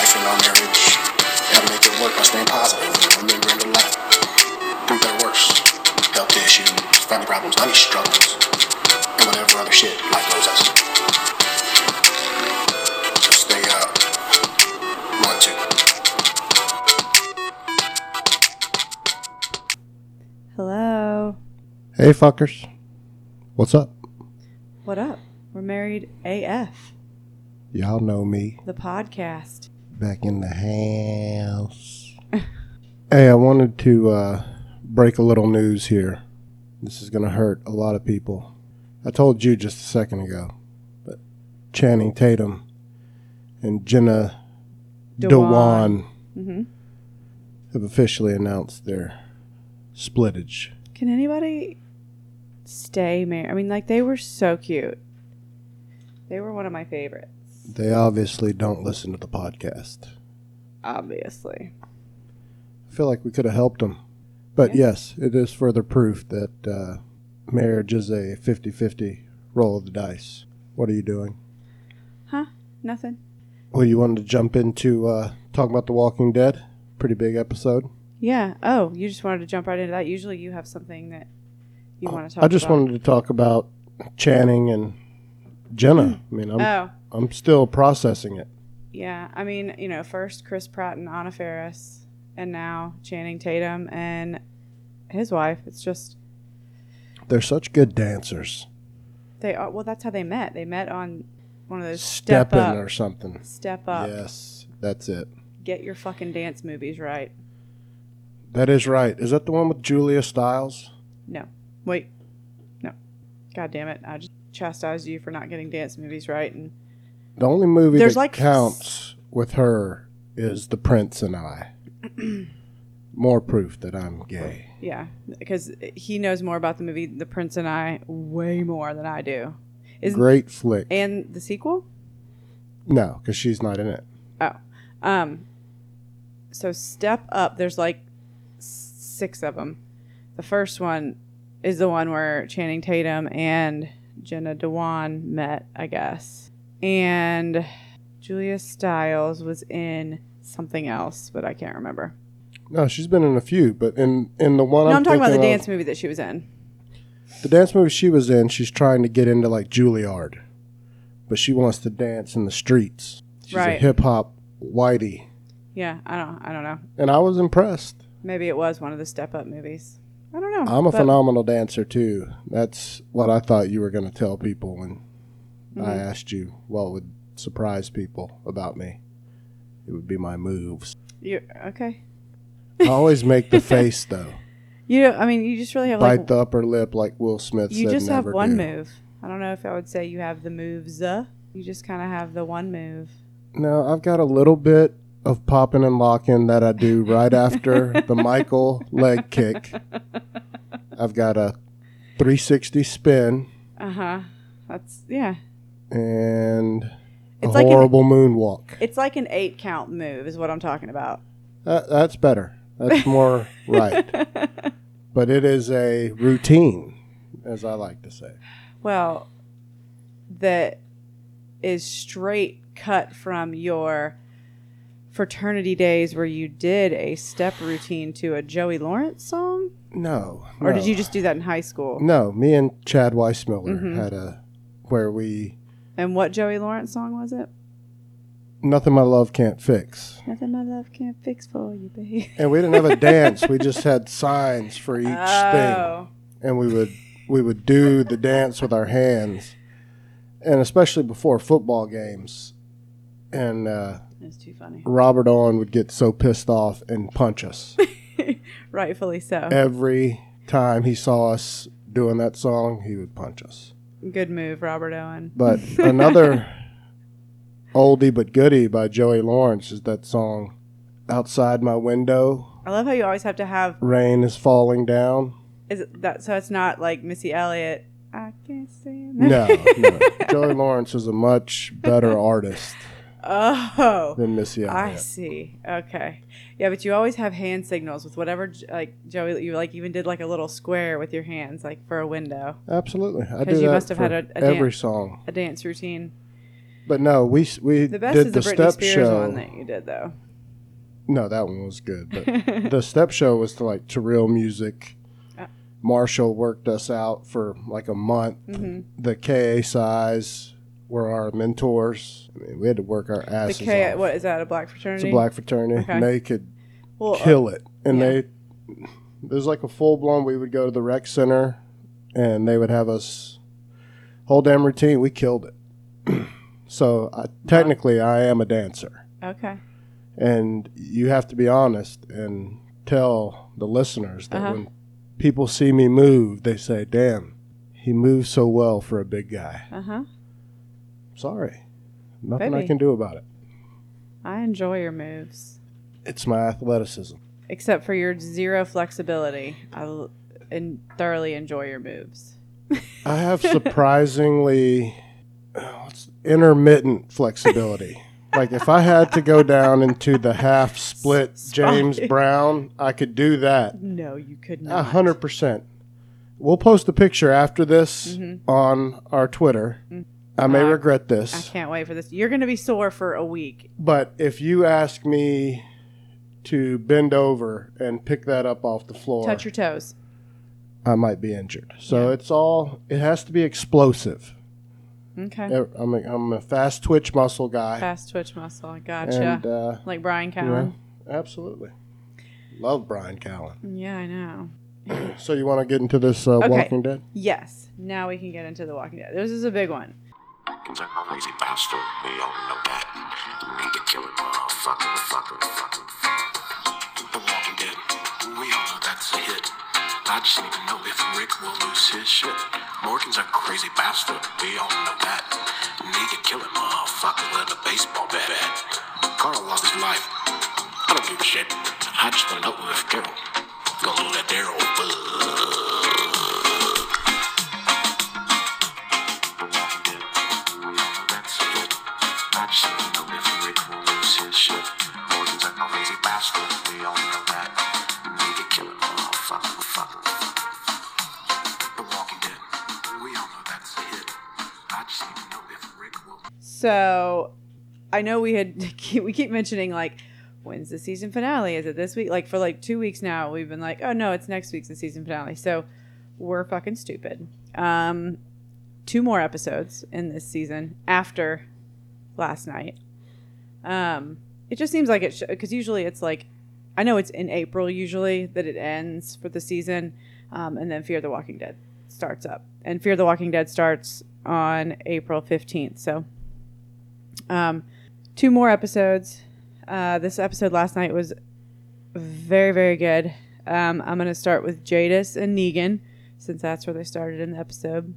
life in our marriage. Gotta make it work by staying positive, remembering to laugh. Through better worse, health issues, family problems, money struggles, and whatever other shit life throws us. Just stay up. 1, 2. Hello. Hey, fuckers. What's up? What up? We're married AF. Y'all know me. The podcast. Back in the house. Hey, I wanted to break a little news here. This is going to hurt a lot of people. I told you just a second ago, but Channing Tatum and Jenna Dewan have officially announced their splittage. Can anybody stay married? I mean, like, they were so cute. They were one of my favorites. They obviously don't listen to the podcast. Obviously. I feel like we could have helped them. But yes, it is further proof that marriage is a 50-50 roll of the dice. What are you doing? Huh? Nothing. Well, you wanted to jump into talking about The Walking Dead? Pretty big episode. Yeah. Oh, you just wanted to jump right into that. Usually you have something that you want to talk about. I just wanted to talk about Channing and Jenna. I mean, I'm still processing it. Yeah. I mean, you know, first Chris Pratt and Anna Faris, and now Channing Tatum and his wife. It's just... They're such good dancers. They are. Well, that's how they met. They met on one of those Steppin' or something. Step Up. Yes, that's it. Get your fucking dance movies right. That is right. Is that the one with Julia Stiles? No. Wait. No. God damn it. I just chastised you for not getting dance movies right. And the only movie There's that like counts with her is The Prince and I. More proof that I'm gay. Yeah, because he knows more about the movie The Prince and I way more than I do. Great flick. And the sequel? No, because she's not in it. Oh. So Step Up, there's like 6 of them. The first one is the one where Channing Tatum and Jenna Dewan met, I guess. And Julia Stiles was in something else, but I can't remember. No, she's been in a few, but in the one I'm talking about the dance movie that she was in. The dance movie she was in, she's trying to get into like Juilliard, but she wants to dance in the streets. She's a hip hop whitey. Yeah, I don't know. And I was impressed. Maybe it was one of the Step Up movies. I don't know. I'm a phenomenal dancer too. That's what I thought you were going to tell people when I asked you what would surprise people about me. It would be my moves. Okay. I always make the face though. I mean, you just really have bite the upper lip like Will Smith said. You just have one do. move. I don't know if I would say you have the moves. You just kind of have the one move. No, I've got a little bit of popping and locking that I do right after the Michael leg kick. I've got a 360 spin. That's, yeah. And it's a horrible moonwalk. It's like an 8 count move is what I'm talking about. That's better. That's more right. But it is a routine, as I like to say. Well, that is straight cut from your fraternity days where you did a step routine to a Joey Lawrence song? No. Or did you just do that in high school? No, me and Chad Weissmiller had where we... And what Joey Lawrence song was it? Nothing My Love Can't Fix. Nothing my love can't fix for you, baby. And we didn't have a dance. We just had signs for each thing. And we would do the dance with our hands. And especially before football games. And it's too funny. Robert Owen would get so pissed off and punch us. Rightfully so. Every time he saw us doing that song, he would punch us. Good move, Robert Owen. But another oldie but goodie by Joey Lawrence is that song, Outside My Window. I love how you always have to have... Rain is falling down. Is it that? So it's not like Missy Elliott. I can't stand that. No. Joey Lawrence is a much better artist. Oh. Than Missy Elliott. I see. Okay. Yeah, but you always have hand signals with whatever, like, Joey, you, like, even did, like, a little square with your hands, like, for a window. Absolutely. I do you that must have for had every song. A dance routine. But no, we The best did is the the Britney step Spears show. one that you did, though. No, that one was good. But the step show was to real music. Marshall worked us out for like a month. Mm-hmm. The KA size were our mentors. I mean, we had to work our asses off. What is that? A black fraternity? It's a black fraternity. Okay. And they could Well, kill it. And yeah. there's like a full blown. We would go to the rec center, and they would have us whole damn routine. We killed it. So technically, I am a dancer. Okay. And you have to be honest and tell the listeners that when people see me move, they say, damn, he moves so well for a big guy. Sorry. Nothing I can do about it. I enjoy your moves. It's my athleticism. Except for your zero flexibility. Thoroughly enjoy your moves. I have surprisingly intermittent flexibility. Like if I had to go down into the half split James Brown, I could do that. No, you could not. 100%. We'll post a picture after this on our Twitter. I may regret this. I can't wait for this. You're going to be sore for a week. But if you ask me to bend over and pick that up off the floor, Touch your toes. I might be injured. So it has to be explosive. Okay. I'm a fast twitch muscle guy. Fast twitch muscle. Gotcha. And, like Brian Callen. Absolutely. Love Brian Callen. Yeah, I know. So you want to get into this Walking Dead? Yes. Now we can get into The Walking Dead. This is a big one. He's a crazy bastard. We all know that. Need to kill it, motherfucker. The Walking Dead. We all know that's a hit. I just need to know if Rick will lose his shit. Morgan's a crazy bastard. We all know that. Need to kill it, motherfucker. With a baseball bat at. Carl lost his life. I don't give a shit. I just want to know if Daryl gonna let Daryl So, I know we keep mentioning like, when's the season finale? Is it this week? Like for like 2 weeks now, we've been like, oh no, it's next week's the season finale. So, we're fucking stupid. 2 more episodes in this season after last night. It just seems like it because usually it's like, I know it's in April usually that it ends for the season, and then Fear the Walking Dead starts up, and Fear the Walking Dead starts on April 15th. So, 2 more episodes. This episode last night was very, very good. I'm going to start with Jadis and Negan, since that's where they started in the episode.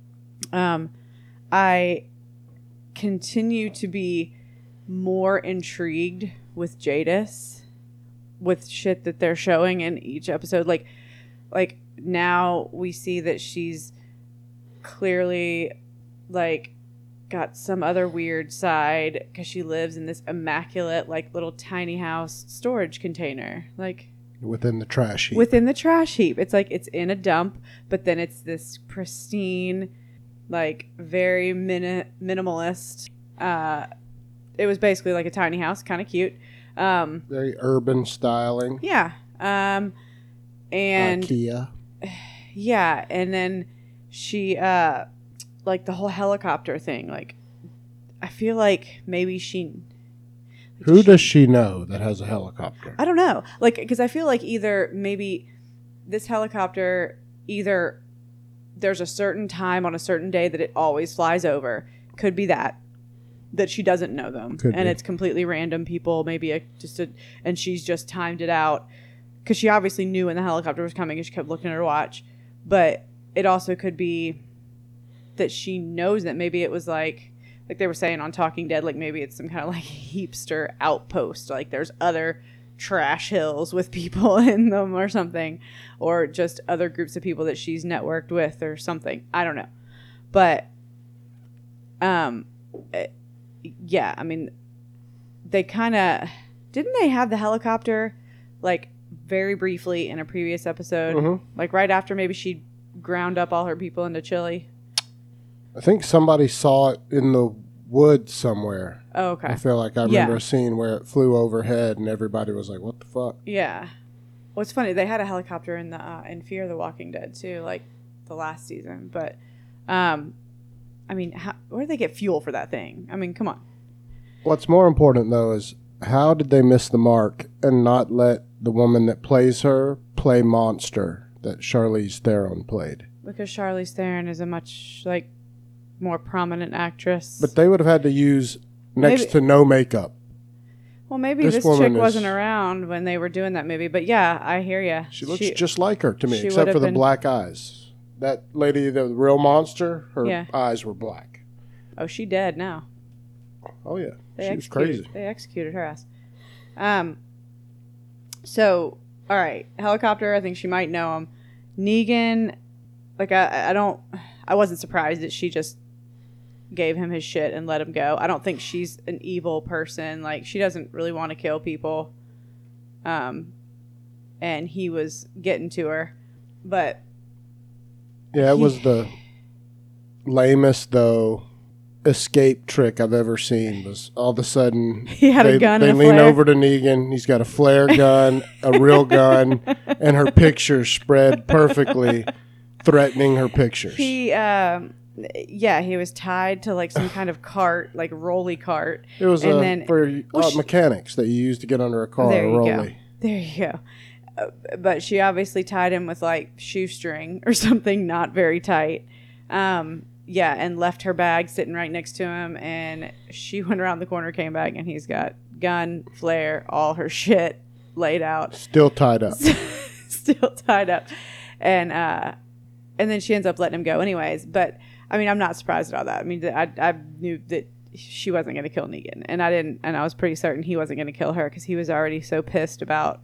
I continue to be more intrigued with Jadis, with shit that they're showing in each episode. Like now we see that she's clearly like got some other weird side because she lives in this immaculate like little tiny house storage container, like within the trash heap. It's like it's in a dump, but then it's this pristine, like very minimalist. It was basically like a tiny house, kind of cute. Very urban styling. Yeah. And IKEA. Yeah, and then she like the whole helicopter thing, like I feel like maybe who does she know that has a helicopter? I don't know. Like, because I feel like either maybe this helicopter, either there's a certain time on a certain day that it always flies over. Could be that she doesn't know them. Could and be. It's completely random people, maybe and she's just timed it out. Because she obviously knew when the helicopter was coming and she kept looking at her watch. But it also could be that she knows that maybe it was like they were saying on Talking Dead, like maybe it's some kind of like heapster outpost. Like there's other trash hills with people in them or something. Or just other groups of people that she's networked with or something. I don't know. But, yeah, I mean, they kind of... Didn't they have the helicopter, like, very briefly in a previous episode? Mm-hmm. Like, right after maybe she ground up all her people into chili? I think somebody saw it in the woods somewhere. Oh, okay. I feel like I remember a scene where it flew overhead and everybody was like, what the fuck? Yeah. Well, it's funny. They had a helicopter in the in Fear the Walking Dead too, like the last season. But, I mean, where did they get fuel for that thing? I mean, come on. What's more important, though, is how did they miss the mark and not let the woman that plays her play Monster that Charlize Theron played? Because Charlize Theron is a much, like, more prominent actress. But they would have had to use next to no makeup. Well, maybe this chick wasn't around when they were doing that movie. But, yeah, I hear you. She looks just like her to me, except for the black eyes. That lady, the real monster, her eyes were black. Oh, she dead now. Oh, yeah. She was crazy. They executed her ass. So, all right. Helicopter, I think she might know him. Negan, like, I wasn't surprised that she just gave him his shit and let him go. I don't think she's an evil person. Like, she doesn't really want to kill people. And he was getting to her. But yeah, it was the lamest, though, escape trick I've ever seen. Was all of a sudden he had a gun. They lean over to Negan. He's got a flare gun, a real gun, and her pictures spread perfectly, threatening her pictures. He was tied to like some kind of cart, like rolly cart. It was for mechanics that you use to get under a car. There you rolly. Go. There you go. But she obviously tied him with like shoestring or something not very tight. Yeah, and left her bag sitting right next to him, and she went around the corner, came back, and he's got gun, flare, all her shit laid out. Still tied up. Still tied up. And then she ends up letting him go anyways. But, I mean, I'm not surprised at all that. I mean, I knew that she wasn't going to kill Negan, and I was pretty certain he wasn't going to kill her because he was already so pissed about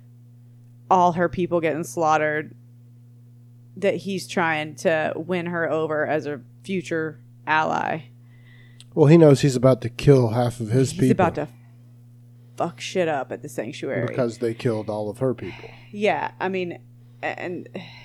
all her people getting slaughtered that he's trying to win her over as a future ally. Well, he knows he's about to kill half of his people. He's about to fuck shit up at the sanctuary. Because they killed all of her people. Yeah, I mean, and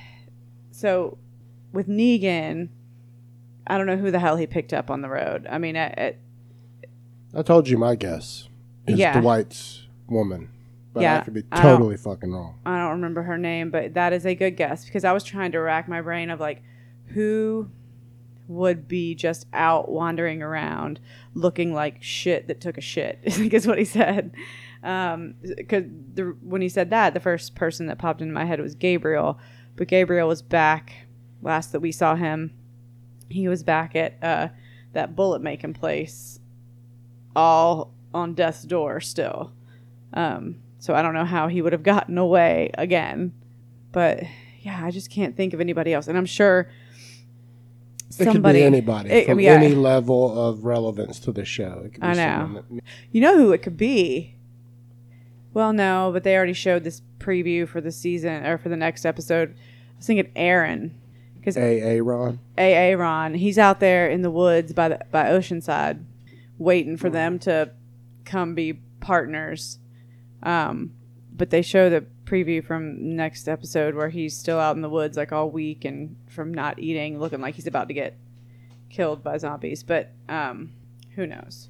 so with Negan, I don't know who the hell he picked up on the road. I mean, I told you my guess is Dwight's woman. But I could be totally fucking wrong. I don't remember her name, but that is a good guess because I was trying to rack my brain of like who would be just out wandering around looking like shit that took a shit, I think is what he said. Because when he said that, the first person that popped into my head was Gabriel. But Gabriel was back last that we saw him. He was back at that bullet making place all on death's door still. So I don't know how he would have gotten away again. But, yeah, I just can't think of anybody else. And I'm sure somebody... It could be anybody from any level of relevance to the show. It could be I know. You know who it could be? Well, no, but they already showed this preview for the season, or for the next episode. I was thinking Aaron. Aaron? Aaron. He's out there in the woods by Oceanside waiting for them to come be partners. But they show the preview from next episode where he's still out in the woods like all week and from not eating, looking like he's about to get killed by zombies. But who knows?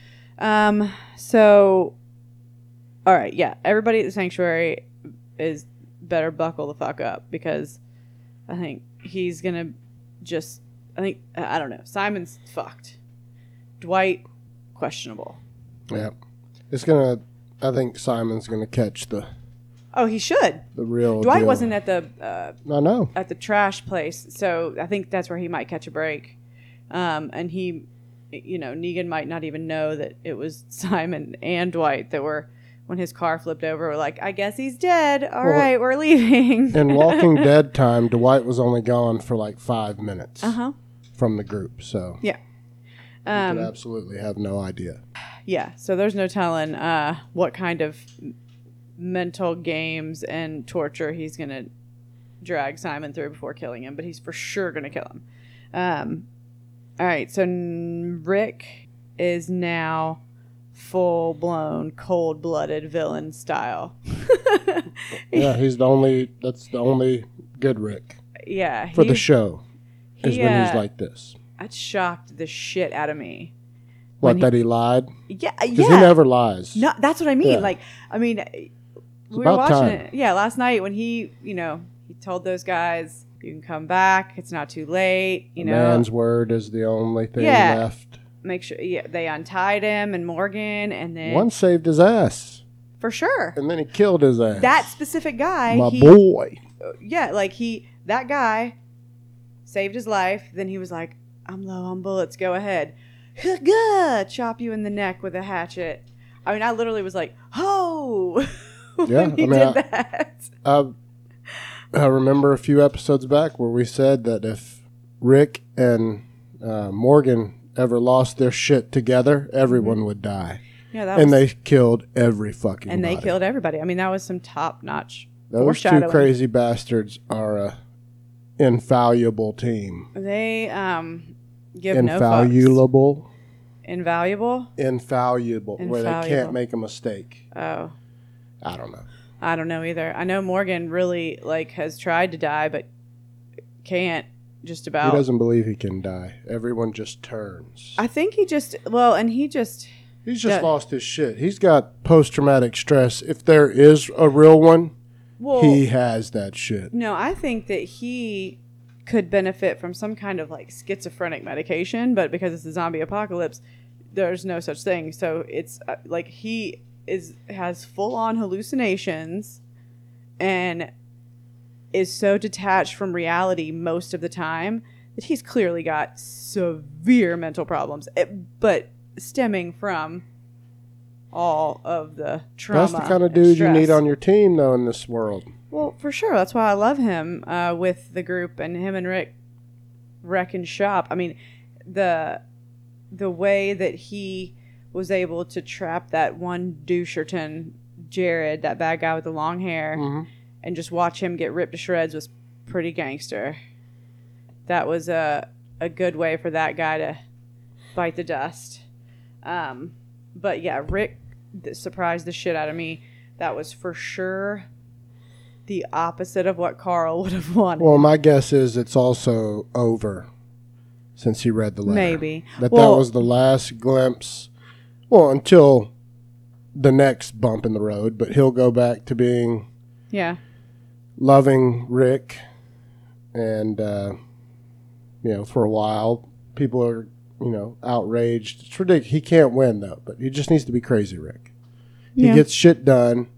So, all right, yeah, everybody at the sanctuary is better buckle the fuck up because I think he's gonna I don't know. Simon's fucked. Dwight, questionable. Yeah, I think Simon's gonna catch the. Oh, he should. The real Dwight deal. wasn't at the. I know. At the trash place, so I think that's where he might catch a break. And he, Negan might not even know that it was Simon and Dwight that were, when his car flipped over, were like, I guess he's dead. All right, we're leaving. In Walking Dead time, Dwight was only gone for like 5 minutes. From the group, so yeah. You could absolutely have no idea. Yeah, so there's no telling what kind of mental games and torture he's going to drag Simon through before killing him, but he's for sure going to kill him. All right, so Rick is now full-blown, cold-blooded villain style. Yeah, that's the only good Rick. Yeah. For the show, is when he's like this. That shocked the shit out of me. What, that he lied? Yeah, Because yeah. he never lies. No, that's what I mean. Yeah. Like, I mean, we were about watching time. it. Yeah, last night when he told those guys, "You can come back. It's not too late." A man's word is the only thing Yeah. left. Make sure. Yeah, they untied him and Morgan, and then One saved his ass, for sure and then he killed his ass. that specific guy. My boy. Yeah, like that guy saved his life. Then he was like, "I'm low on bullets. Go ahead." Chop you in the neck with a hatchet. I mean, I literally was like, "Oh!" Yeah, when he I mean, did that. I remember a few episodes back where we said that if Rick and Morgan ever lost their shit together, everyone would die. Yeah, that And was, they killed every fucking and they body. killed everybody. I mean, that was some top notch. Those two foreshadowing. crazy bastards are a infallible team. They give no fucks. Infallible. Invaluable. Infallible. Where they Infallible. can't make a mistake. Oh, I don't know. I don't know either. I know Morgan really has tried to die, but can't. Just about. He doesn't believe he can die. Everyone just turns. I think he just He's just lost his shit. He's got post-traumatic stress. If there is a real one, he has that shit. No, I think that he could benefit from some kind of schizophrenic medication, but because it's a zombie apocalypse, there's no such thing. So it's he has full-on hallucinations and is so detached from reality most of the time that he's clearly got severe mental problems, but stemming from all of the trauma. That's the kind of and dude you need stress. on your team, though, in this world. Well, for sure. That's why I love him with the group, and him and Rick wreck and shop. I mean, the way that he was able to trap that one doucherton, Jared, that bad guy with the long hair, and just watch him get ripped to shreds was pretty gangster. That was a good way for that guy to bite the dust. But yeah, Rick surprised the shit out of me. That was for sure the opposite of what Carl would have wanted. Well, my guess is it's also over since he read the letter. Maybe. That was the last glimpse. Well, until the next bump in the road, but he'll go back to being loving Rick. And, for a while, people are, outraged. It's ridiculous. He can't win, though, but he just needs to be crazy, Rick. He gets shit done.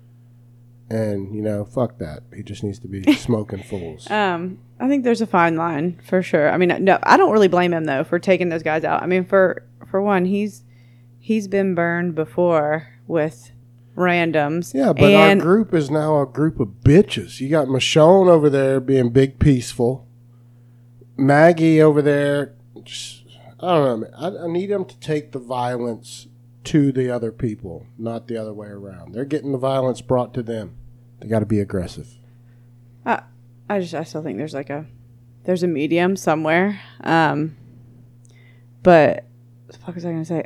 And, fuck that. He just needs to be smoking fools. I think there's a fine line for sure. I mean, no, I don't really blame him though for taking those guys out. I mean, for one, he's been burned before with randoms. Yeah, but our group is now a group of bitches. You got Michonne over there being big peaceful. Maggie over there. I don't know. I need them to take the violence to the other people, not the other way around. They're getting the violence brought to them. They got to be aggressive. I still think there's a medium somewhere. But what the fuck was I gonna say?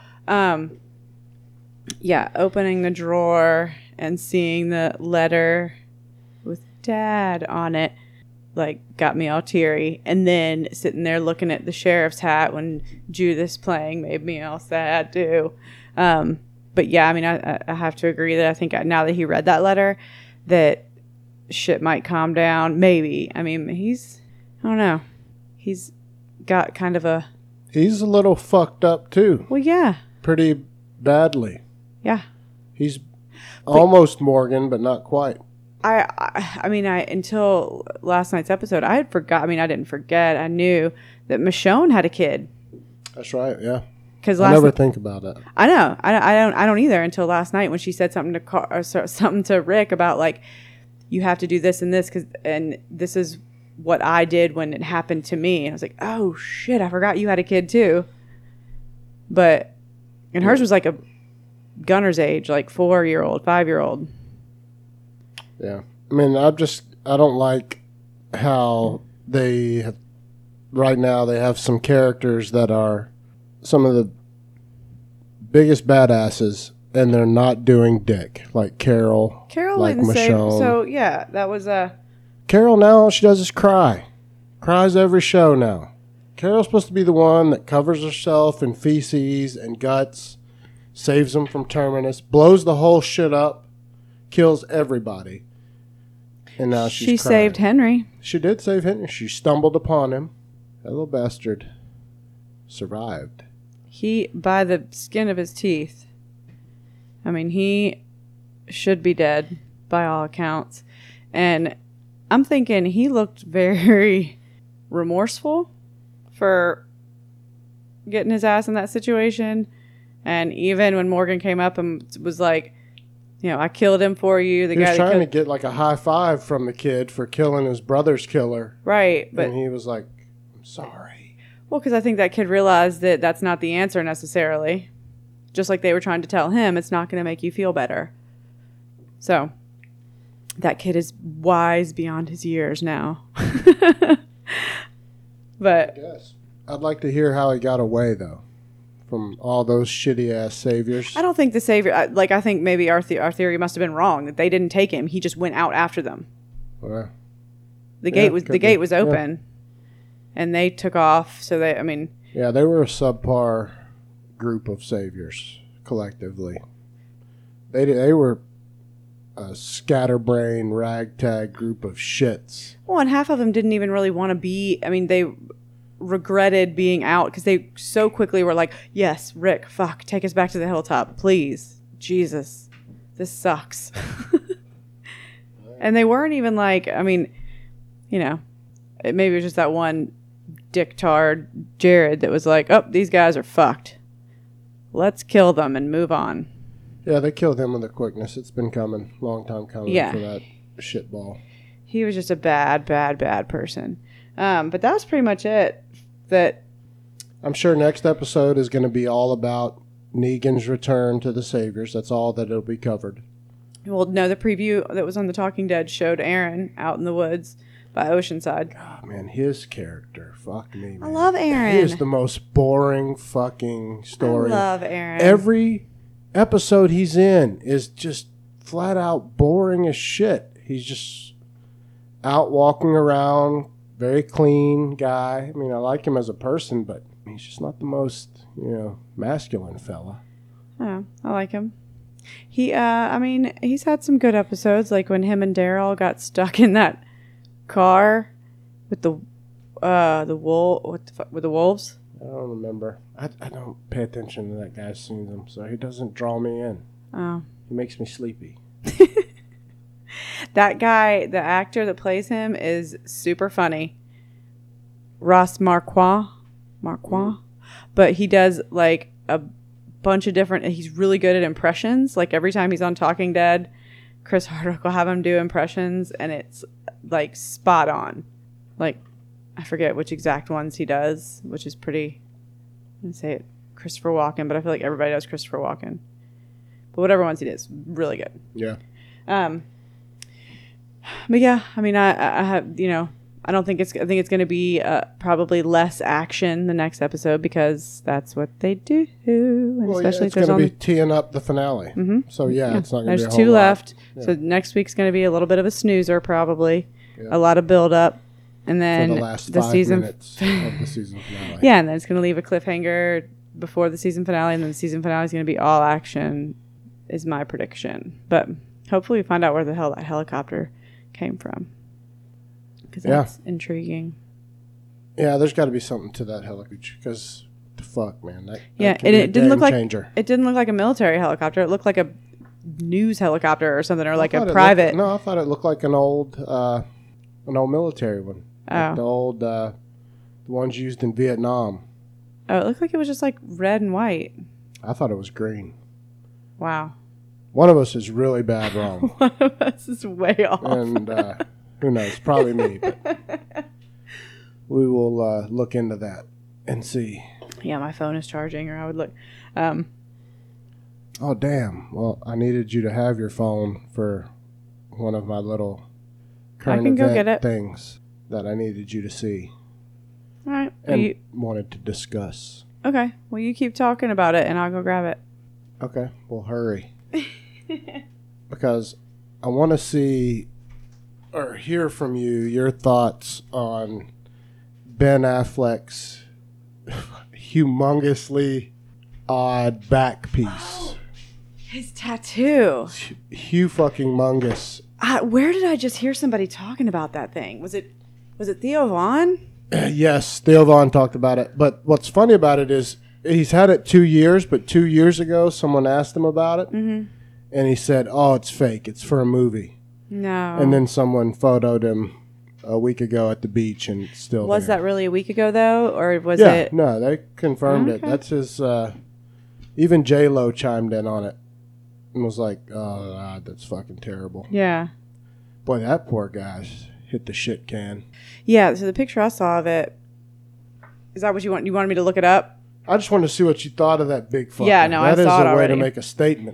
Opening the drawer and seeing the letter with Dad on it, got me all teary. And then sitting there looking at the sheriff's hat when Judith's playing made me all sad too. But yeah, I mean, I have to agree that I think now that he read that letter, that shit might calm down. Maybe. I mean, I don't know. He's got kind of a... He's a little fucked up too. Well, yeah. Pretty badly. Yeah. He's almost Morgan, but not quite. I mean, until last night's episode, I had forgot. I mean, I didn't forget. I knew that Michonne had a kid. That's right. Yeah. Because I never think about it. I know. I don't either until last night when she said something to Rick about you have to do this and this and this is what I did when it happened to me. And I was like, oh shit, I forgot you had a kid too. And hers was a Gunner's age, 4-year-old, 5-year-old. Yeah. I mean, I don't like how right now they have some characters that are some of the biggest badasses, and they're not doing dick, like Carol. Carol like didn't say. Michonne. So that was Carol now all she does is cry. Cries every show now. Carol's supposed to be the one that covers herself in feces and guts, saves them from Terminus, blows the whole shit up, kills everybody. And now She she's saved crying. Henry. She did save Henry. She stumbled upon him. That little bastard survived. He, by the skin of his teeth. I mean, he should be dead by all accounts. And I'm thinking he looked very remorseful for getting his ass in that situation. And even when Morgan came up and was like, you know, I killed him for you. The He guy was that trying to killed, get like a high five from the kid for killing his brother's killer. right, but And he was like, I'm sorry. well, because I think that kid realized that that's not the answer necessarily. Just like they were trying to tell him, it's not going to make you feel better. So that kid is wise beyond his years now. But Yes. I'd like to hear how he got away, though, from all those shitty-ass saviors. I don't think the savior, I think maybe our theory must have been wrong, that they didn't take him. He just went out after them. Well, The Yeah, gate could be. was open, and they took off. So they, I mean, yeah, they were a subpar group of saviors, collectively. They were a scatterbrain, ragtag group of shits. well, and half of them didn't even really want to be. I mean, they regretted being out because they so quickly were like, "Yes, Rick, fuck, take us back to the hilltop, please, Jesus, this sucks." And they weren't even like, I mean, you know, maybe it was just that one dicktard Jared that was like, "Oh, these guys are fucked. Let's kill them and move on." Yeah, they killed him with a quickness. It's been coming, long time coming Yeah. for that shitball. He was just a bad person. But that was pretty much it. That I'm sure next episode is going to be all about Negan's return to the saviors. That's all that it'll be covered. well, no, the preview that was on The Talking Dead showed Aaron out in the woods by Oceanside. Oh, man, his character. Fuck me, man. I love Aaron. He is the most boring fucking story. I love Aaron. Every episode he's in is just flat out boring as shit. He's just out walking around, very clean guy. I mean, I like him as a person, but he's just not the most, masculine fella. Oh, I like him. He, I mean, he's had some good episodes, like when him and Daryl got stuck in that car with the with the wolves. I don't remember. I don't pay attention to that guy's scenes, so he doesn't draw me in. Oh, He makes me sleepy. that guy, the actor that plays him, is super funny. Ross Marquand, but he does like a bunch of different. He's really good at impressions. Like every time he's on Talking Dead, Chris Hardwick will have him do impressions, and it's like spot on. Like I forget which exact ones he does, which is pretty. I'm gonna say it, Christopher Walken, but I feel like everybody does Christopher Walken. But whatever ones he does, really good. Yeah. But yeah, I mean, I have, I don't think I think it's going to be probably less action the next episode because that's what they do. And Well, especially it's if there's going to only be teeing up the finale. Mm-hmm. So, it's not going to be there's a whole two lot. left. Yeah. So next week's going to be a little bit of a snoozer, probably. Yeah. A lot of build up. And For then the last 5 minutes of the season finale. Yeah, and then it's going to leave a cliffhanger before the season finale. And then the season finale is going to be all action, is my prediction. But hopefully we find out where the hell that helicopter came from. Because that's intriguing. Yeah, there's got to be something to that helicopter because the fuck, man. That Yeah, could and be a it didn't look game like changer. it didn't look like a military helicopter. It looked like a news helicopter or something, or like I a thought it private. No, I thought it looked like an old military one. Like the old the ones used in Vietnam. Oh, it looked like it was just like red and white. I thought it was green. Wow. One of us is really bad wrong, One of us is way off. and who knows? Probably me. But we will look into that and see. Yeah, my phone is charging, or I would look. Oh damn! Well, I needed you to have your phone for one of my little current can go event get it. things that I needed you to see All right. and wanted to discuss. Okay. Well, you keep talking about it, and I'll go grab it. Okay, well, hurry. Because I want to see or hear from you your thoughts on Ben Affleck's humongously odd back piece. His tattoo. Fucking mungus. Where did I just hear somebody talking about that thing? Was it Theo Vaughn? Yes, Theo Vaughn talked about it. But what's funny about it is he's had it 2 years, but 2 years ago someone asked him about it. Mm-hmm. And he said, "Oh, it's fake. It's for a movie." No. And then someone photoed him a week ago at the beach, and it's still Was there. that really a week ago, though? Or was Yeah, it? no, they confirmed it. That's his... even J-Lo chimed in on it and was like, "Oh, God, that's fucking terrible." Yeah. Boy, that poor guy's hit the shit can. Yeah, so the picture I saw of it, is that what you want? You wanted me to look it up? I just wanted to see what you thought of that big fucker. Yeah, no, I saw it That is a way already. to make a statement.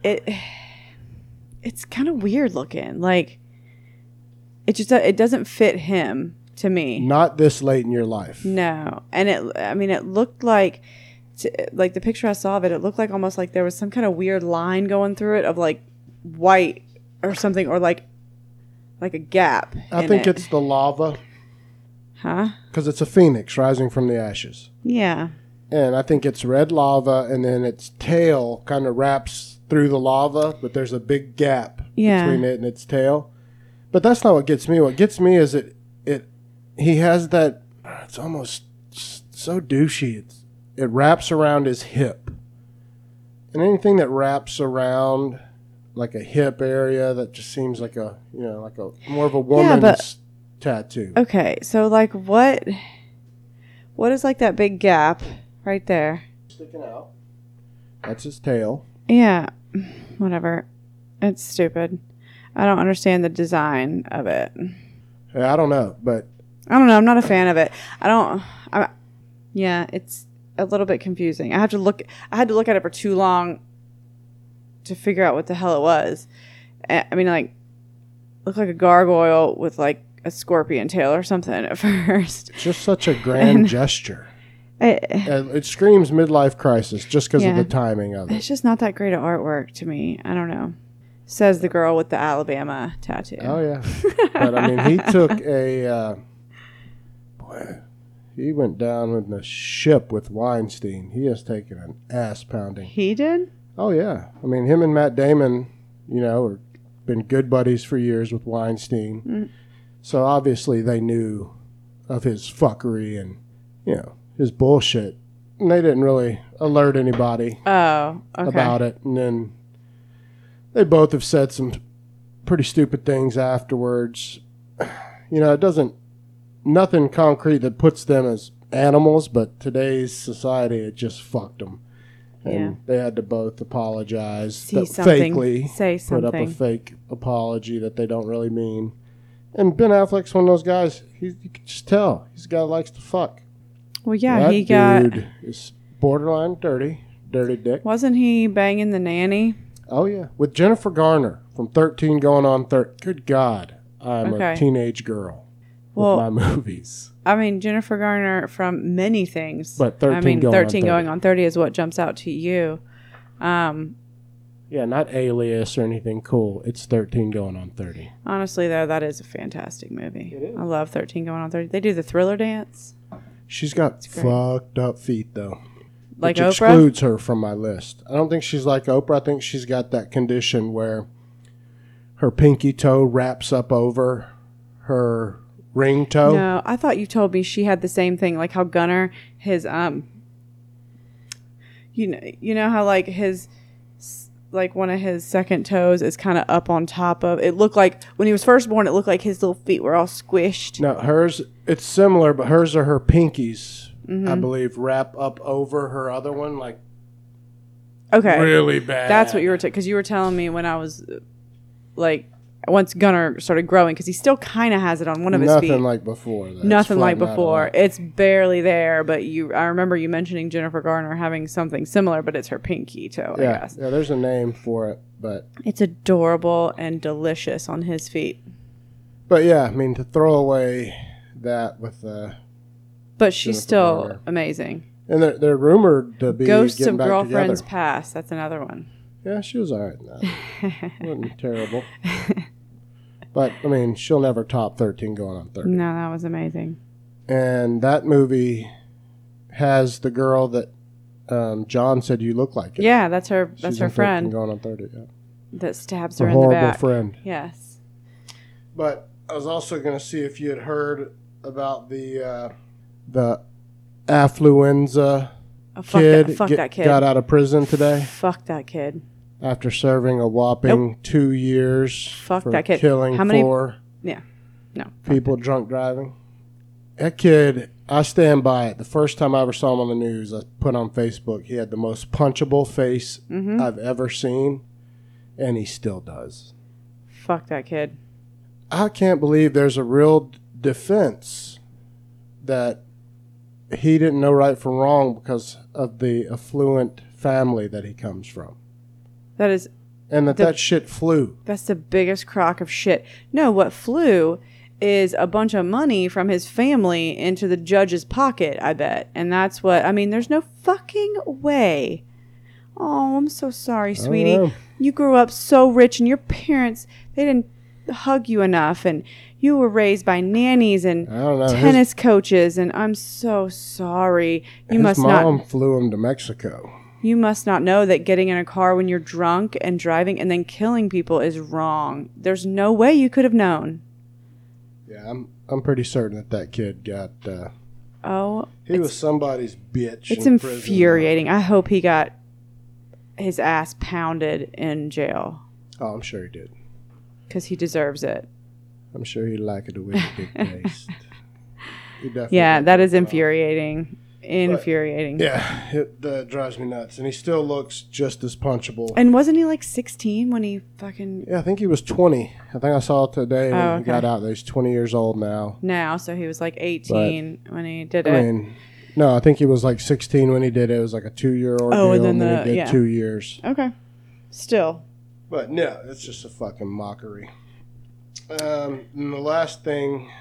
It's kind of weird looking. Like, it doesn't fit him to me. Not this late in your life. No. And it looked like the picture I saw of it, it looked like almost like there was some kind of weird line going through it of like white or something, or like a gap. I think it's the lava. Huh? Because it's a phoenix rising from the ashes. Yeah. And I think it's red lava, and then its tail kind of wraps through the lava, but there's a big gap between it and its tail. But that's not what gets me. What gets me is he has that, it's almost so douchey. It wraps around his hip. And anything that wraps around like a hip area, that just seems like a more of a woman's tattoo. Okay, so like what is like that big gap right there? Sticking out. That's his tail. Yeah, whatever. It's stupid. I don't understand the design of it. I don't know, but I don't know. I'm not a fan of it. Yeah, it's a little bit confusing. I had to look at it for too long to figure out what the hell it was. I mean, like, looked like a gargoyle with like a scorpion tail or something at first. it's just such a grand gesture. It screams midlife crisis just because of the timing of it. It's just not that great of artwork to me. I don't know. Says the girl with the Alabama tattoo. Oh, yeah. But, I mean, he took he went down with the ship with Weinstein. He has taken an ass pounding. He did? Oh, yeah. I mean, him and Matt Damon, have been good buddies for years with Weinstein. Mm. So, obviously, they knew of his fuckery and, his bullshit. And they didn't really alert anybody about it. And then they both have said some pretty stupid things afterwards. Nothing concrete that puts them as animals, but today's society, it just fucked them. And they had to both apologize. Fakely. Say something. Put up a fake apology that they don't really mean. And Ben Affleck's one of those guys, you can just tell. He's a guy that likes to fuck. Well, yeah, that dude is borderline dirty dick. Wasn't he banging the nanny? Oh, yeah. With Jennifer Garner from 13 going on 30. Good God. I'm a teenage girl with my movies. I mean, Jennifer Garner from many things. But 13 going on 30 is what jumps out to you. Yeah, not Alias or anything cool. It's 13 going on 30. Honestly, though, that is a fantastic movie. It is. I love 13 going on 30. They do the Thriller dance. She's got fucked up feet, though. Like which Oprah? excludes her from my list. I don't think she's like Oprah. I think she's got that condition where her pinky toe wraps up over her ring toe. No, I thought you told me she had the same thing, like how Gunner, his you know how like his one of his second toes is kind of up on top of it. Looked like when he was first born, it looked like his little feet were all squished. No, hers, it's similar, but hers are her pinkies, I believe, wrap up over her other one, like really bad. That's what you were because you were telling me when I was like once Gunner started growing, because he still kind of has it on one of his feet. Nothing like before. Nothing like before. It's barely there, but I remember you mentioning Jennifer Garner having something similar, but it's her pinky toe, I guess. Yeah, there's a name for it, but... It's adorable and delicious on his feet. But yeah, I mean, to throw away that with... But she's Jennifer Still Garner. Amazing. And they're rumored to be Ghosts getting of back Girlfriends together. Past. That's another one. Yeah, she was all right in that. Wasn't terrible. But, I mean, she'll never top 13 going on 30. No, that was amazing. And that movie has the girl that John said you look like it. Yeah, that's her. That's She's her in 13 friend going on 30. Yeah. that stabs The her in the horrible back. friend. Yes. But I was also going to see if you had heard about the affluenza Oh, fuck kid, that, fuck that kid. got out of prison today Fuck that kid. after serving a whopping 2 years Fuck for that kid. killing How many- 4 Yeah. No. people drunk driving. That kid, I stand by it. The first time I ever saw him on the news, I put on Facebook, he had the most punchable face I've ever seen, and he still does. Fuck that kid. I can't believe there's a real defense that he didn't know right from wrong because of the affluent family that he comes from. That is. And that shit flew. That's the biggest crock of shit. No, what flew is a bunch of money from his family into the judge's pocket, I bet. And that's what, I mean, there's no fucking way. Oh, I'm so sorry, sweetie. know. You grew up so rich and your parents, they didn't hug you enough. And you were raised by nannies and I don't know. tennis coaches. And I'm so sorry. You His must mom not. flew him to Mexico. You must not know that getting in a car when you're drunk and driving and then killing people is wrong. There's no way you could have known. Yeah, I'm pretty certain that kid got. Oh, He was somebody's bitch. it's in prison. infuriating. I hope he got his ass pounded in jail Oh, I'm sure he did. because he deserves it. I'm sure he liked it with a big taste. He definitely Yeah, did. that is infuriating. Infuriating. Yeah, it drives me nuts, and he still looks just as punchable. And wasn't he like 16 when he fucking Yeah, I think he was 20. I think I saw it today. Oh, He got okay. out. He's 20 years old now. now? So he was like 18 when he did I it. mean, no, I think he was like 16 when he did it. It was like a 2-year ordeal, Oh, and and then then he did 2 years. Okay. Still. But no, it's just a fucking mockery. And the last thing,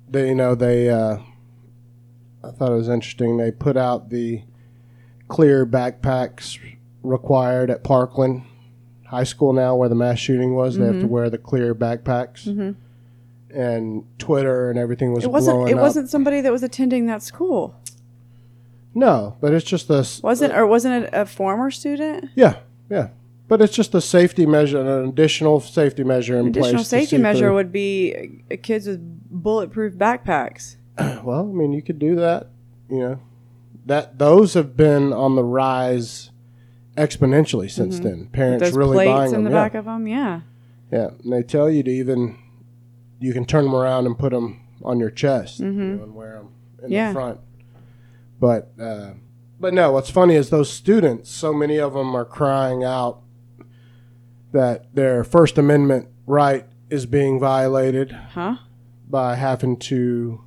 I thought it was interesting. They put out the clear backpacks required at Parkland High School now, where the mass shooting was. They have to wear the clear backpacks, and Twitter and everything was blowing up. It wasn't somebody that was attending that school. No, but it's just a Wasn't it a former student? yeah. But it's just a safety measure, an additional safety measure in place. Additional to safety see measure through. would be kids with bulletproof backpacks. Well, I mean, you could do that. Those have been on the rise exponentially since then. Parents Those really plates buying in them. the Yeah. back of them, yeah. Yeah, and they tell you to you can turn them around and put them on your chest and wear them in Yeah. the front. But no, what's funny is those students, so many of them are crying out that their First Amendment right is being violated Huh? by having to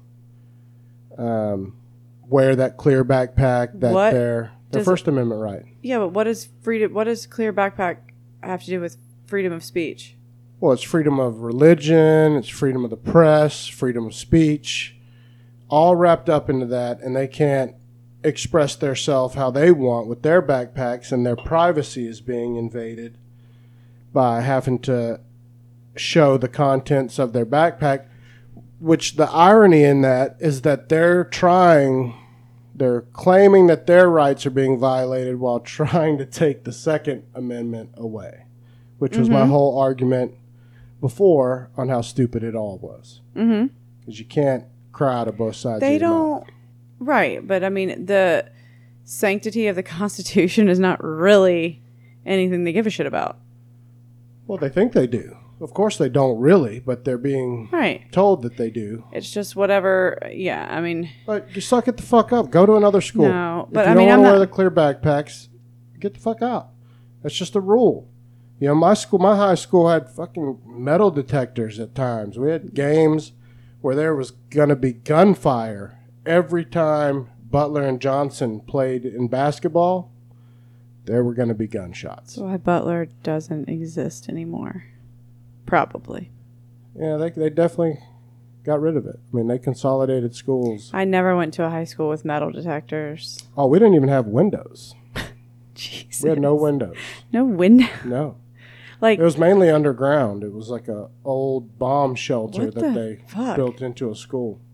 wear that clear backpack, that What their does First Amendment right. Yeah, but what does clear backpack have to do with freedom of speech? Well, it's freedom of religion, it's freedom of the press, freedom of speech, all wrapped up into that, and they can't express theirself how they want with their backpacks, and their privacy is being invaded by having to show the contents of their backpack, which the irony in that is that they're claiming that their rights are being violated while trying to take the Second Amendment away, which was my whole argument before on how stupid it all was. Mm-hmm. Because you can't cry out of both sides They of your don't... mouth. Right, but I mean, the sanctity of the Constitution is not really anything they give a shit about. Well, they think they do. Of course they don't really, but they're being Right. told that they do. It's just whatever. Yeah, I mean, But you suck it the fuck up. Go to another school. No, if but you I don't mean, want I'm to wear not- the clear backpacks, get the fuck out. That's just a rule. My high school had fucking metal detectors at times. We had games where there was gonna be gunfire every time Butler and Johnson played in basketball. There were gonna be gunshots. that's why Butler doesn't exist anymore. Probably. Yeah, they definitely got rid of it. I mean, they consolidated schools. I never went to a high school with metal detectors. Oh, we didn't even have windows. Jesus. We had no windows. No window. No. Like, It was mainly underground. It was like a old bomb shelter What that the they fuck? built into a school.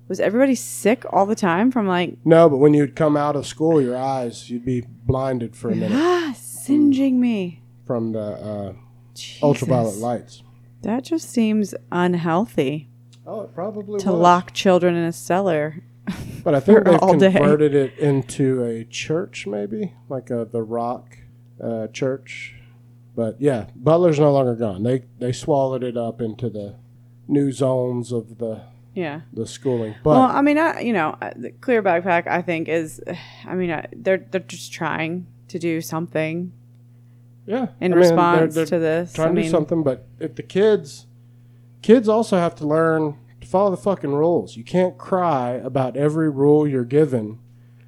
Was everybody sick all the time from like No, but when you'd come out of school, your eyes, you'd be blinded for a minute singeing me from the Jesus. ultraviolet lights. That just seems unhealthy Oh, it probably to was. lock children in a cellar. But I think for they've all day. converted it into a church, maybe like the Rock church. But yeah, Butler's no longer gone. They swallowed it up into the new zones of the Yeah. schooling. But Well, I mean, the Clear Backpack, I think, is, they're just trying to do something yeah, in I mean, response they're to this. trying to do something. But if the kids also have to learn to follow the fucking rules. You can't cry about every rule you're given,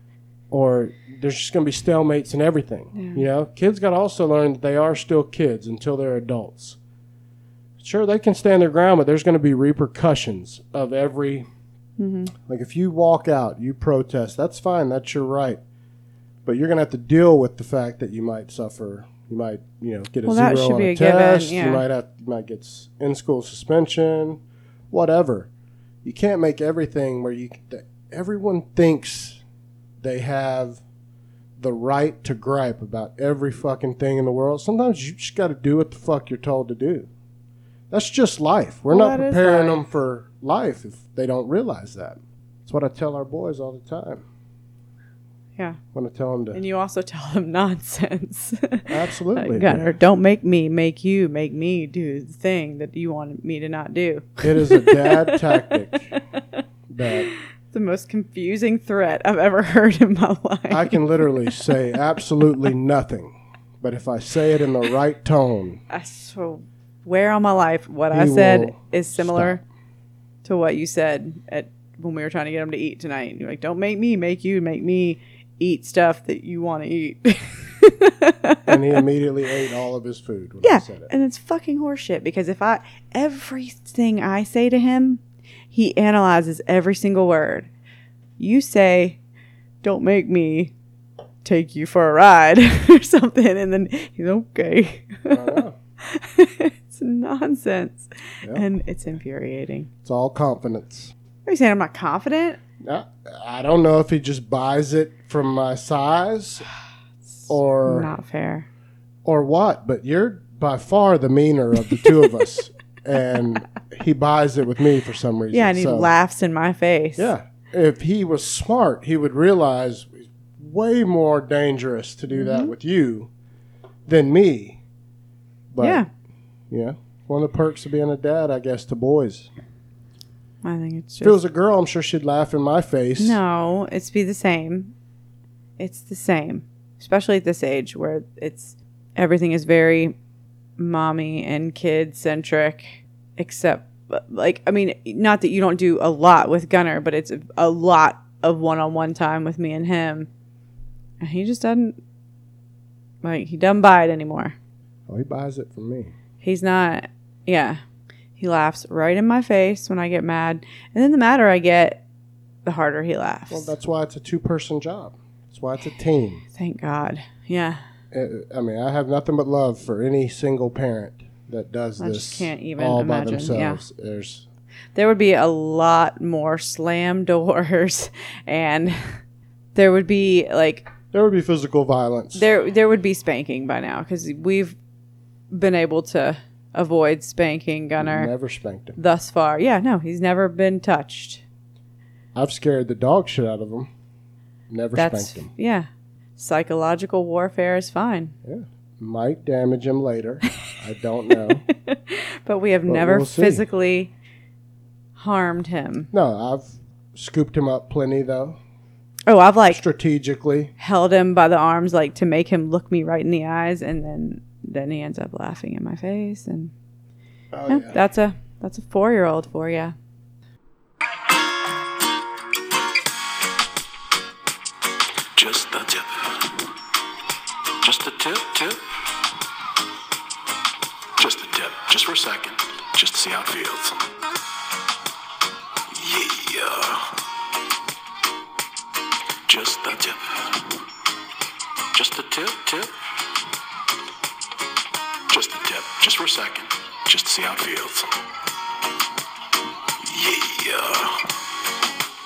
or there's just going to be stalemates and everything. Yeah. You know, kids got to also learn that they are still kids until they're adults. Sure, they can stand their ground, but there's going to be repercussions of every. Mm-hmm. Like if you walk out, you protest. That's fine. That's your right. But you're going to have to deal with the fact that you might suffer. You might, get a that zero should on be a a given, test. yeah. You might get in-school suspension, whatever. You can't make everything where everyone thinks they have the right to gripe about every fucking thing in the world. Sometimes you just got to do what the fuck you're told to do. That's just life. We're not that is preparing life. them for life if they don't realize that. That's what I tell our boys all the time. Yeah. When I tell them to. And you also tell them nonsense. Absolutely. Gunner, don't make me make you make me do the thing that you want me to not do. It is a dad tactic that The most confusing threat I've ever heard in my life. I can literally say absolutely nothing. But if I say it in the right tone, I swear on my life, what He I said will is similar to what you said when we were trying to get him to eat tonight. You're like, don't make me make you make me eat stuff that you want to eat. and he immediately ate all of his food when I Yeah, said it. and it's fucking horseshit because everything I say to him, he analyzes every single word. You say, don't make me take you for a ride or something, and then he's okay. I know. It's nonsense. Yeah. And it's infuriating. It's all confidence. Are you saying I'm not confident? I don't know if he just buys it from my size or Not fair. or what, but you're by far the meaner of the two of us. And he buys it with me for some reason. Yeah, and he laughs in my face. Yeah. If he was smart, he would realize it's way more dangerous to do that with you than me. But, Yeah. One of the perks of being a dad, I guess, to boys. I think it's just... If it was a girl, I'm sure she'd laugh in my face. No, it's be the same. It's the same. Especially at this age where everything is very mommy and kid centric, except not that you don't do a lot with Gunner, but it's a lot of one-on-one time with me and him. And he just doesn't buy it anymore. Oh, he buys it from me. He's not, he laughs right in my face when I get mad. And then the madder I get, the harder he laughs. Well, that's why it's a two-person job. That's why it's a team. Thank God. Yeah. I mean, I have nothing but love for any single parent that does I this just can't even all imagine, by themselves. There would be a lot more slam doors, and there would be There would be physical violence. there would be spanking by now because we've been able to avoid spanking Gunner Never spanked him. thus far. Yeah, no, he's never been touched. I've scared the dog shit out of him. Never That's spanked him. yeah. Psychological warfare is fine, Yeah. Might damage him later. I don't know. but we have But never we'll see. physically harmed him. No, I've scooped him up plenty, though. Oh, I've Strategically. held him by the arms to make him look me right in the eyes, and then he ends up laughing in my face, and Oh, yeah. that's a 4-year-old for you. Just the tip. Just the tip. Just the tip. Just for a second. Just to see how it feels. Yeah. Just the tip. Just the tip. Just the tip. Just for a second. Just to see how it feels. Yeah.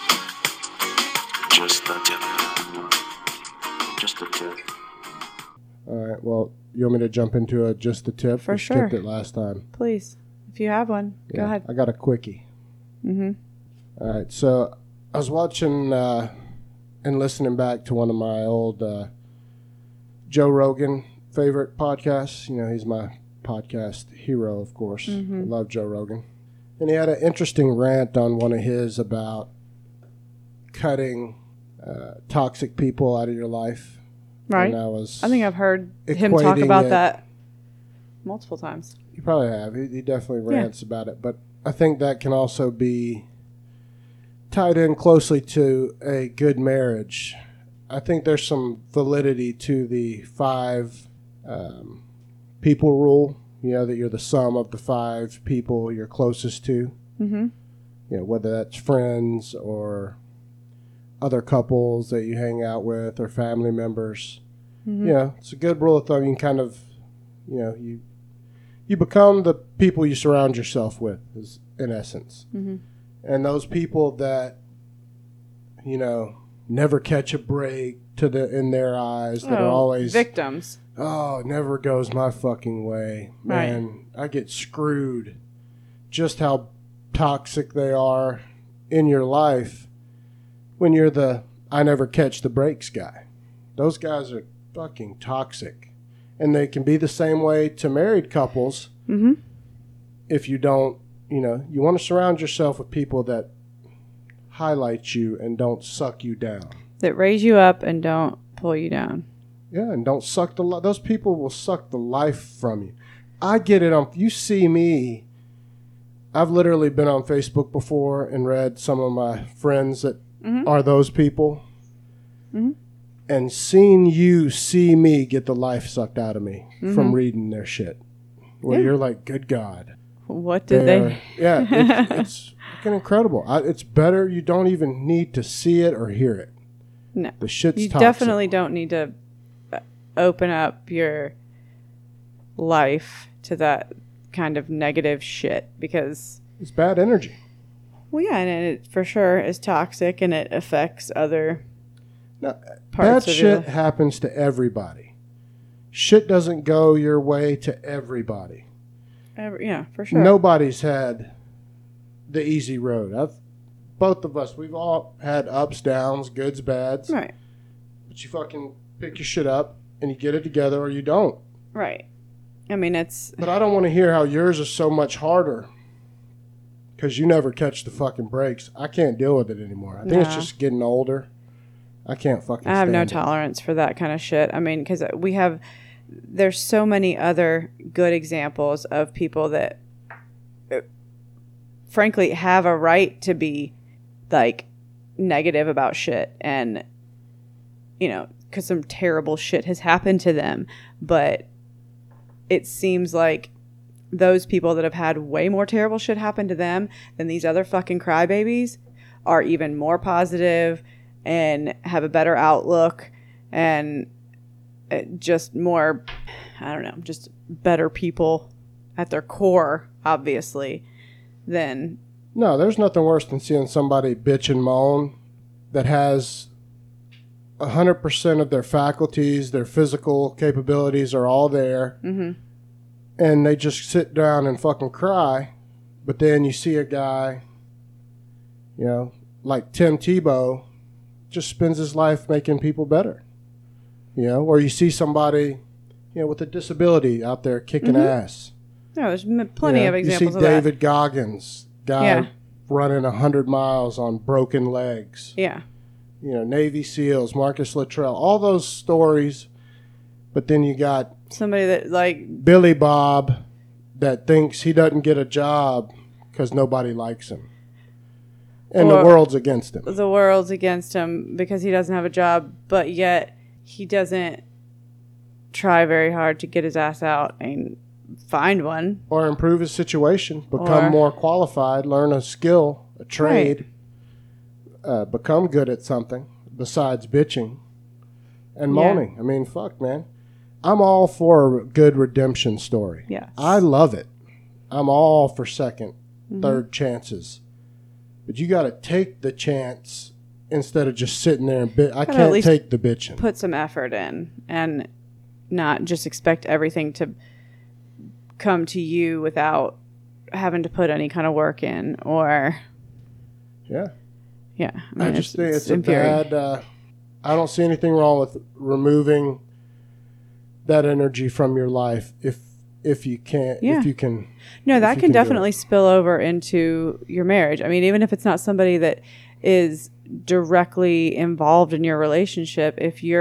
Just the tip. Just the tip. All right. Well, you want me to jump into just the tip? For We sure. skipped it last time. Please, if you have one, go ahead. I got a quickie. Mm-hmm. All right. So I was watching and listening back to one of my old Joe Rogan favorite podcasts. You know, he's my podcast hero, of course. I love Joe Rogan. And he had an interesting rant on one of his about cutting toxic people out of your life. Right. And I think I've heard him talk equating about it- that multiple times. You probably have. He definitely rants about it. But I think that can also be tied in closely to a good marriage. I think there's some validity to the 5 people rule. You know, that you're the sum of the 5 people you're closest to. Mm-hmm. You know, whether that's friends or other couples that you hang out with or family members. Mm-hmm. You know, it's a good rule of thumb. You can kind of, you know, you become the people you surround yourself with, is in essence. Mm-hmm. And those people that, you know, never catch a break in their eyes, that are always victims. oh, it never goes my fucking way. Right. Man, I get screwed. Just how toxic they are in your life when you're the I never catch the breaks guy. Those guys are fucking toxic. And they can be the same way to married couples Mm-hmm. if you don't, you know, you want to surround yourself with people that highlight you and don't suck you down. That raise you up and don't pull you down. Yeah, and don't suck those people will suck the life from you. I get it you see me. I've literally been on Facebook before and read some of my friends that are those people. Mm-hmm. And seen you see me get the life sucked out of me from reading their shit. Where you're like, good God. What did they? Yeah, it's fucking incredible. It's better you don't even need to see it or hear it. No. The shit's You toxic. definitely don't need to open up your life to that kind of negative shit because, It's bad energy. well, yeah, and it for sure is toxic and it affects other No, parts bad of your shit life. happens to everybody. Shit doesn't go your way to everybody. Yeah, for sure. Nobody's had the easy road. Both of us, we've all had ups, downs, goods, bads. Right, But you fucking pick your shit up and you get it together or you don't. right. I mean, it's But I don't want to hear how yours is so much harder because you never catch the fucking breaks. I can't deal with it anymore. I think it's No. just getting older. I can't fucking I have no stand it. tolerance for that kind of shit. I mean, because there's so many other good examples of people that, frankly, have a right to be like negative about shit, and you know, because some terrible shit has happened to them. But it seems like those people that have had way more terrible shit happen to them than these other fucking crybabies are even more positive and have a better outlook and just more, I don't know, just better people at their core, obviously, than... No, there's nothing worse than seeing somebody bitch and moan that has 100% of their faculties, their physical capabilities are all there. Mm-hmm. And they just sit down and fucking cry. But then you see a guy, you know, like Tim Tebow, just spends his life making people better. You know, or you see somebody, you know, with a disability out there kicking ass. No, there's plenty You know, of examples you of see David Goggins, guy Yeah. running 100 miles on broken legs. that. Yeah. You know, Navy SEALs, Marcus Luttrell, all those stories. But then you got Somebody that, like, Billy Bob that thinks he doesn't get a job because nobody likes him. And the Or- world's against him. the world's against him because he doesn't have a job, but yet he doesn't try very hard to get his ass out and find one. Or improve his situation, become Or- more qualified, learn a skill, a trade, become good at something besides bitching and Yeah. moaning. I mean, fuck, man. I'm all for a good redemption story. Yes. I love it. I'm all for second, Mm-hmm. third chances. But you got to take the chance instead of just sitting there and I Gotta at can't least take the bitching. put some effort in and not just expect everything to come to you without having to put any kind of work in or Yeah. I I mean, just think it's a infuriating. bad. I don't see anything wrong with removing that energy from your life if you can. Yeah. If you can. No, if that you can do definitely it. spill over into your marriage. I mean, even if it's not somebody that is directly involved in your relationship,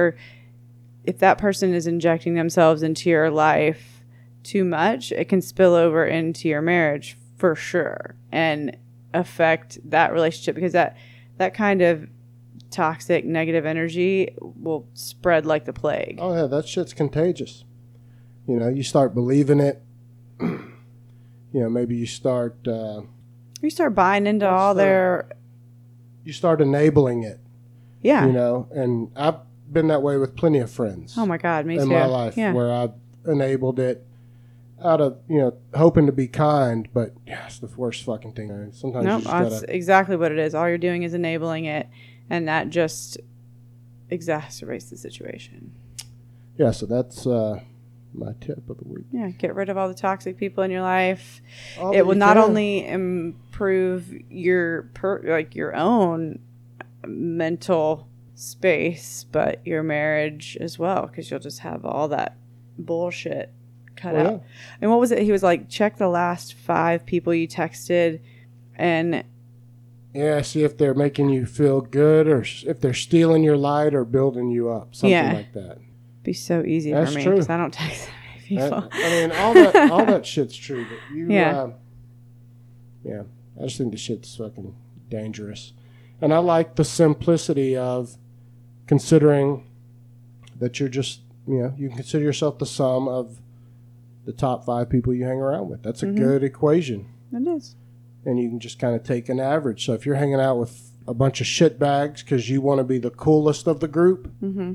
if that person is injecting themselves into your life too much, it can spill over into your marriage for sure and affect that relationship, because that kind of toxic negative energy will spread like the plague. Oh yeah, that shit's contagious. You know, you start believing it. Maybe you start. You start buying into all their You start enabling it. yeah. And I've been that way with plenty of friends. Oh my God, me in too. my life, Yeah. where I've enabled it out of hoping to be kind, but yeah, it's the worst fucking thing. Sometimes Nope, you just that's gotta. exactly what it is. All you're doing is enabling it, and that just exacerbates the situation. Yeah, so that's my tip of the week. Yeah, get rid of all the toxic people in your life. All It that will you not can. only improve your your own mental space, but your marriage as well, because you'll just have all that bullshit cut Well, out. yeah. And what was it? He was like, check the last 5 people you texted, and Yeah, see if they're making you feel good or if they're stealing your light or building you up, something Yeah. like that. be so easy That's for me true. because I don't text that many people. I mean, all that shit's true, but you, Yeah. yeah, I just think the shit's fucking dangerous, and I like the simplicity of considering that you're just, you can consider yourself the sum of the top 5 people you hang around with. That's a good equation, It is. and you can just kind of take an average. So if you're hanging out with a bunch of shit bags because you want to be the coolest of the group, Mm-hmm.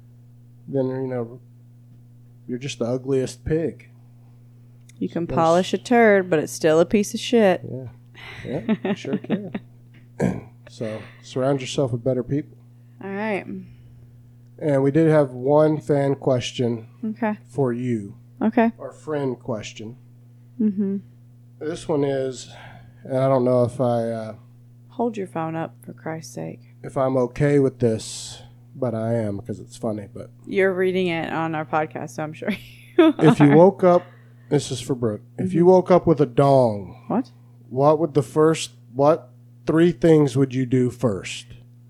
then you're just the ugliest pig. You can polish a turd, but it's still a piece of shit. Yeah, you sure can. So surround yourself with better people. All right. And we did have one fan question Okay. for you, Okay. or friend question. Mm-hmm. This one is, and I don't know if Hold your phone up, for Christ's sake. if I'm okay with this, but I am because it's funny. But You're reading it on our podcast, so I'm sure if you woke up, this is for Brooke. If you woke up with a dong, What? what 3 things would you do first?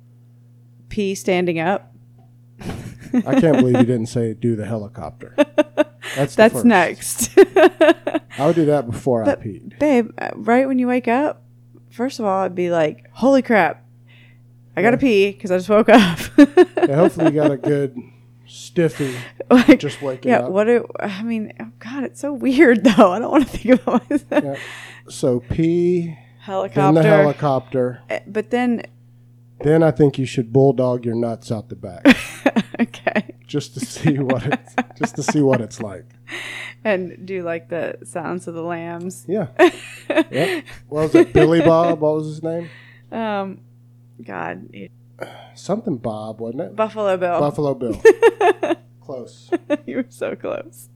Pee standing up. I can't believe you didn't say do the helicopter. That's the That's first. next. I would do that before I But- peed. Babe, right when you wake up, first of all, I'd be like, holy crap. I got to pee because I just woke up. Yeah, hopefully you got a good stiffy Like, just waking yeah, up. I mean, oh God, it's so weird though. I don't want to think about myself. Yeah. So pee, then Helicopter. the helicopter. But then, Then I think you should bulldog your nuts out the back okay. just to see what it's like. And do like the Silence of the Lambs. Yeah. Yep. What was it? Billy Bob? What was his name? God. Something Bob, wasn't it? Buffalo Bill. Buffalo Bill. Close. You were so close.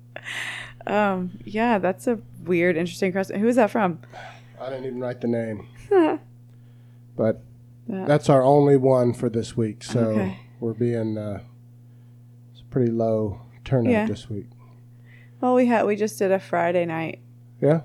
Yeah, that's a weird, interesting question. Who is that from? I didn't even write the name. But Yeah. that's our only one for this week. So Okay. we're being it's a pretty low turnout Yeah. this week. Well, we just did a Friday night Yeah.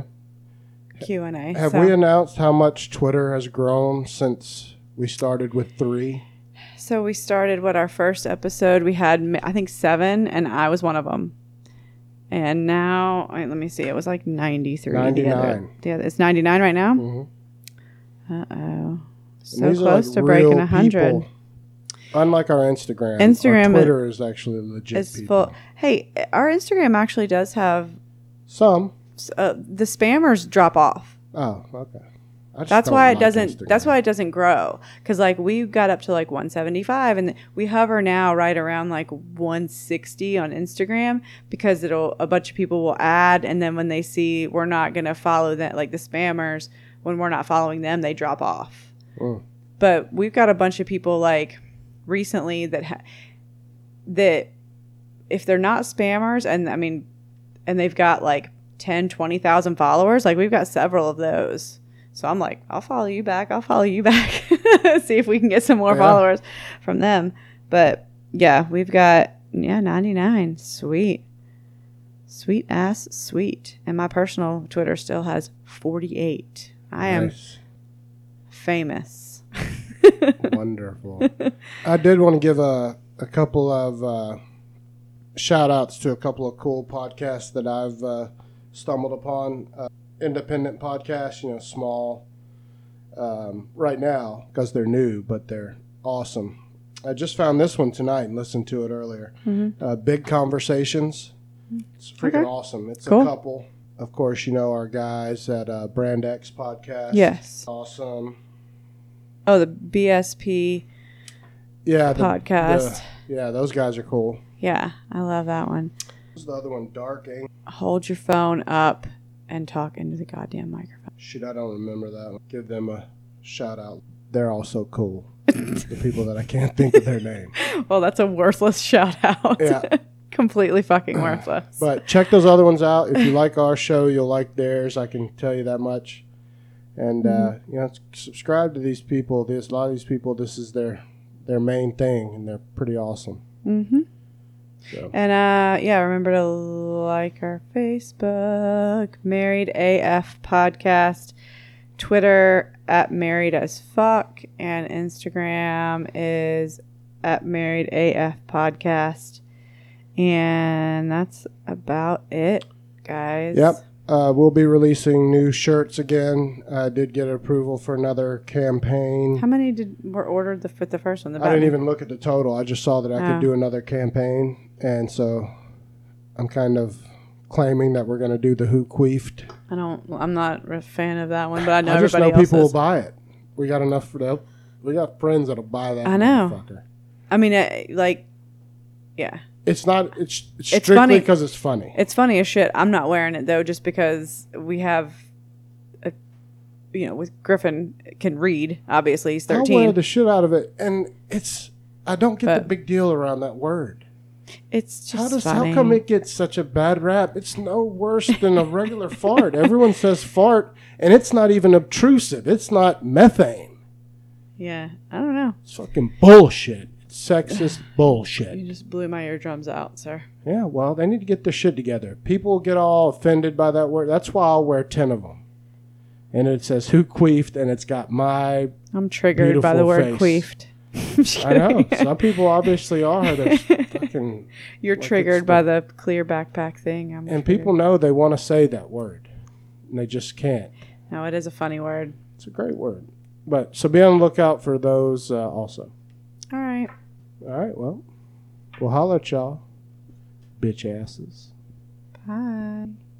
Q&A. Have so. we announced how much Twitter has grown since we started with 3? So we started our first episode. We had, I think, 7, and I was one of them. And now, let me see. It was like 93. 99. Yeah, it's 99 right now. Mm-hmm. Uh-oh. So And these are, close like, to breaking real 100. people. Unlike our Instagram. Instagram our Twitter is actually legit It's people. full. Hey, our Instagram actually does have Some. the spammers drop off. Oh, okay. I just That's don't why it like doesn't. Instagram. That's why it doesn't grow. Because like we got up to like 175, and we hover now right around like 160 on Instagram because a bunch of people will add, and then when they see we're not gonna follow that, like the spammers, when we're not following them, they drop off. Mm. But we've got a bunch of people like recently that if they're not spammers, and I mean, and they've got like 10, 20,000 followers, like we've got several of those. So I'm like, I'll follow you back. See if we can get some more followers from them. But yeah, we've got, 99. Sweet. Sweet ass sweet. And my personal Twitter still has 48. I am famous. Wonderful. I did want to give a couple of shout outs to a couple of cool podcasts that I've stumbled upon. Independent podcasts, small right now because they're new, but they're awesome. I just found this one tonight and listened to it earlier. Big Conversations. It's freaking awesome. It's cool. A couple. Of course, our guys at Brand X Podcast. Yes. Awesome. Oh, the BSP podcast. Those guys are cool. Yeah, I love that one. What's the other one? Dark Ink. Hold your phone up and talk into the goddamn microphone. Shit, I don't remember that one. Give them a shout out. They're also cool. The people that I can't think of their name. Well, that's a worthless shout out. Yeah. Completely fucking worthless. But check those other ones out. If you like our show, you'll like theirs. I can tell you that much. And, subscribe to these people. A lot of these people, this is their main thing, and they're pretty awesome. Mm-hmm. So. And, remember to like our Facebook, Married AF Podcast, Twitter at Married as Fuck, and Instagram is at Married AF Podcast. And that's about it, guys. Yep. We'll be releasing new shirts again. I did get approval for another campaign. How many were ordered with the first one? I didn't even look at the total. I just saw that I could do another campaign. And so I'm kind of claiming that we're going to do the Who Queefed. I'm not a fan of that one, but I know everybody else people is. will buy it. We got enough for that. We got friends that'll buy that. I know. Motherfucker. I mean, yeah. It's strictly because it's funny. It's funny as shit. I'm not wearing it though, just because we have, with Griffin can read. Obviously, he's 13. I wear the shit out of it, and I don't get the big deal around that word. It's just funny. How come it gets such a bad rap? It's no worse than a regular fart. Everyone says fart, and it's not even obtrusive. It's not methane. Yeah, I don't know. It's fucking bullshit. Sexist bullshit. You just blew my eardrums out, sir. Yeah, well, they need to get their shit together. People get all offended by that word. That's why I'll wear 10 of them. And it says Who Queefed, and it's got my I'm triggered by the word queefed. I know. Some people obviously are. They're fucking... You're triggered by the clear backpack thing. And people know they want to say that word, and they just can't. No, it is a funny word. It's a great word. So be on the lookout for those also. All right. All right, well, we'll holler at y'all, bitch asses. Bye.